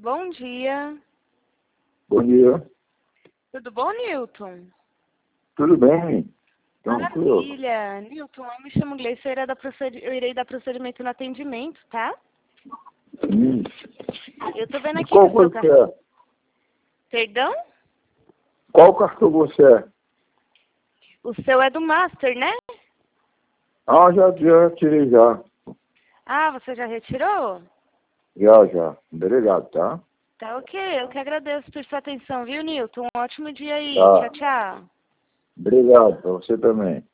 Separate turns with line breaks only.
Bom dia.
Bom dia.
Tudo bom, Newton?
Tudo bem? Tranquilo.
Maravilha. Newton, eu me chamo Gleice, eu irei dar procedimento no atendimento, tá? Eu tô vendo
E
aqui
qual
que o seu
você é?
Perdão?
Qual cartão você é?
O seu é do Master, né?
Ah, já tirei já.
Ah, você já retirou?
Já. Obrigado, tá?
Tá ok. Eu que agradeço por sua atenção, viu, Newton? Um ótimo dia aí.
Tá.
Tchau, tchau.
Obrigado, pra você também.